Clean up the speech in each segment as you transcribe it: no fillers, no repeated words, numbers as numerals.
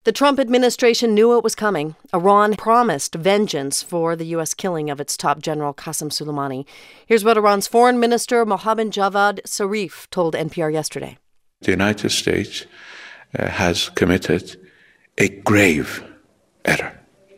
The Trump administration knew it was coming. Iran promised vengeance for the U.S. killing of its top general, Qasem Soleimani. Here's what Iran's Foreign Minister Mohammad Javad Zarif told NPR yesterday. The United States has committed a grave error,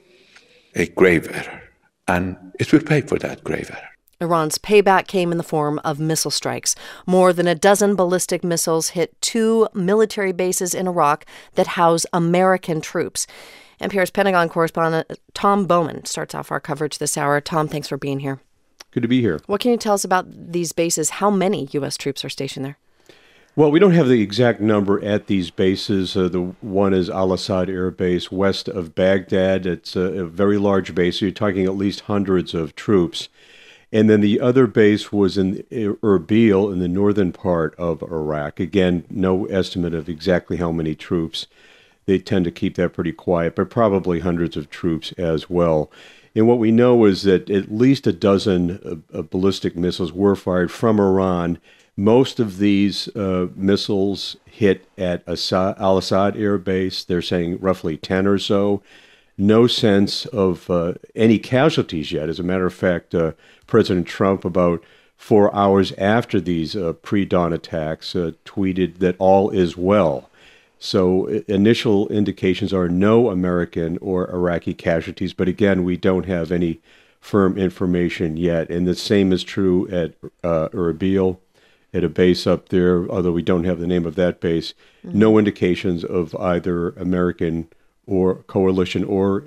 and it will pay for that grave error. Iran's payback came in the form of missile strikes. More than a dozen ballistic missiles hit 2 military bases in Iraq that house American troops. NPR's Pentagon correspondent Tom Bowman starts off our coverage this hour. Tom, thanks for being here. Good to be here. What can you tell us about these bases? How many U.S. troops are stationed there? Well, we don't have the exact number at these bases. The one is Al-Assad Air Base west of Baghdad. It's a very large base. So you're talking at least hundreds of troops. And then the other base was in Erbil in the northern part of Iraq. Again, no estimate of exactly how many troops. They tend to keep that pretty quiet, but probably hundreds of troops as well. And what we know is that at least a dozen ballistic missiles were fired from Iran. Most of these missiles hit at Al-Assad Air Base. They're saying roughly 10 or so. No sense of any casualties yet. As a matter of fact, President Trump, about 4 hours after these pre-dawn attacks, tweeted that all is well. So initial indications are no American or Iraqi casualties. But again, we don't have any firm information yet. And the same is true at Erbil, at a base up there, although we don't have the name of that base. Mm-hmm. No indications of either American or coalition or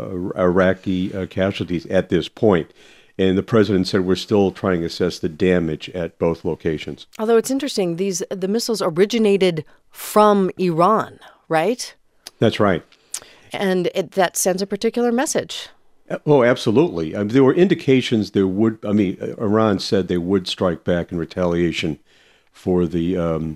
Iraqi casualties at this point. And the president said we're still trying to assess the damage at both locations. Although it's interesting, the missiles originated from Iran, right? That's right. And that sends a particular message. Oh, absolutely. There were indications Iran said they would strike back in retaliation for the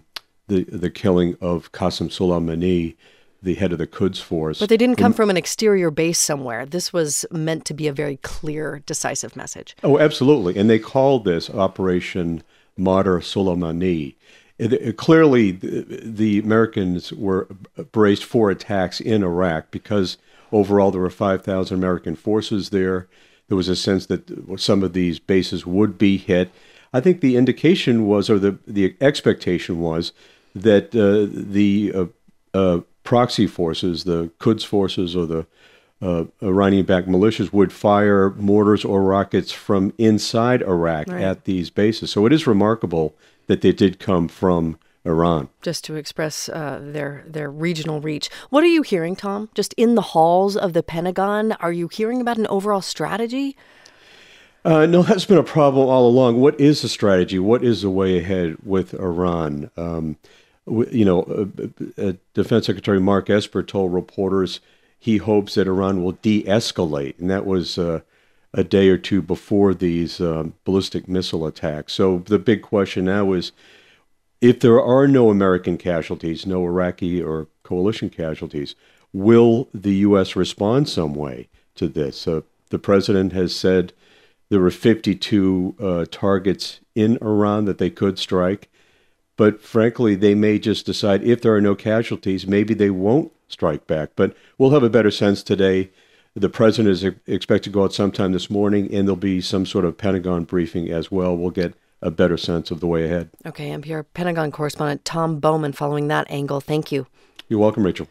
killing of Qasem Soleimani, the head of the Quds Force. But they didn't come from an exterior base somewhere. This was meant to be a very clear, decisive message. Oh, absolutely. And they called this Operation Martyr Soleimani. Clearly, the Americans were braced for attacks in Iraq because overall there were 5,000 American forces there. There was a sense that some of these bases would be hit. I think the indication was, or the expectation was, that the proxy forces, the Quds forces or the Iranian-backed militias would fire mortars or rockets from inside Iraq at these bases. So it is remarkable that they did come from Iran. Just to express their regional reach. What are you hearing, Tom? Just in the halls of the Pentagon, are you hearing about an overall strategy? No, that's been a problem all along. What is the strategy? What is the way ahead with Iran? Defense Secretary Mark Esper told reporters he hopes that Iran will de-escalate, and that was a day or two before these ballistic missile attacks. So the big question now is, if there are no American casualties, no Iraqi or coalition casualties, will the U.S. respond some way to this? The president has said there were 52 targets in Iran that they could strike. But frankly, they may just decide if there are no casualties, maybe they won't strike back. But we'll have a better sense today. The president is expected to go out sometime this morning, and there'll be some sort of Pentagon briefing as well. We'll get a better sense of the way ahead. Okay, NPR Pentagon correspondent Tom Bowman following that angle. Thank you. You're welcome, Rachel.